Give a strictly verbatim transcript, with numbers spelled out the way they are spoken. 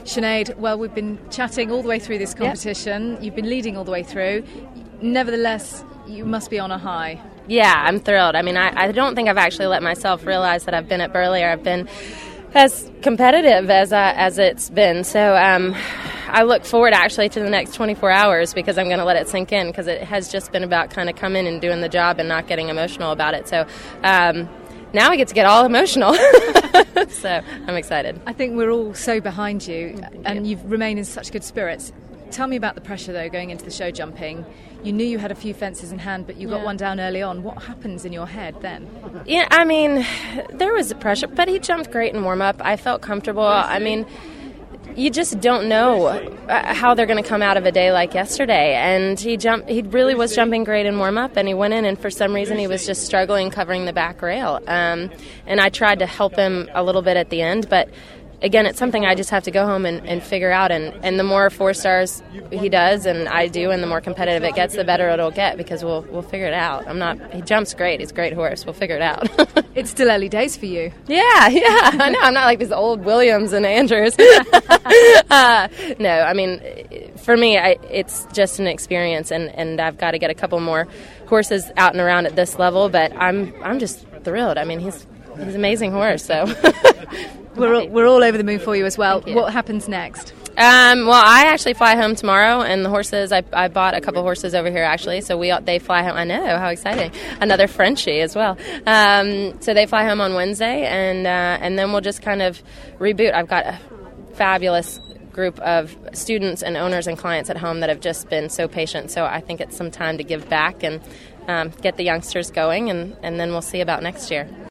Sinead, well, we've been chatting all the way through this competition. Yep. You've been leading all the way through. Nevertheless, you must be on a high. Yeah, I'm thrilled. I mean, I, I don't think I've actually let myself realize that I've been at Burley, or I've been as competitive as uh, as it's been. So um, I look forward actually to the next twenty-four hours, because I'm going to let it sink in, because it has just been about kind of coming and doing the job and not getting emotional about it. So um, now I get to get all emotional. So I'm excited. I think we're all so behind you, Thank and you. you've remained in such good spirits. Tell me about the pressure, though, going into the show jumping. You knew you had a few fences in hand, but you got Yeah. one down early on. What happens in your head then? Yeah, I mean, there was pressure, but he jumped great in warm-up. I felt comfortable. I mean, you just don't know uh, how they're going to come out of a day like yesterday. And he jumped. He really was jumping great in warm-up, and he went in, and for some reason he was just struggling covering the back rail. Um, and I tried to help him a little bit at the end, but again, it's something I just have to go home and, and figure out. And, and the more four stars he does and I do, and the more competitive it gets, the better it'll get, because we'll we'll figure it out. I'm not. He jumps great. He's a great horse. We'll figure it out. It's still early days for you. Yeah, yeah. I know. I'm not like these old Williams and Andrews. uh, no, I mean, for me, I, it's just an experience, and, and I've got to get a couple more horses out and around at this level. But I'm I'm just thrilled. I mean, he's he's an amazing horse. So. We're all, we're all over the moon for you as well. Thank you. What happens next? Um, well, I actually fly home tomorrow, and the horses, I, I bought a couple horses over here, actually, so we they fly home. I know, how exciting. Another Frenchie as well. Um, so they fly home on Wednesday, and uh, and then we'll just kind of reboot. I've got a fabulous group of students and owners and clients at home that have just been so patient, so I think it's some time to give back and um, get the youngsters going, and, and then we'll see about next year.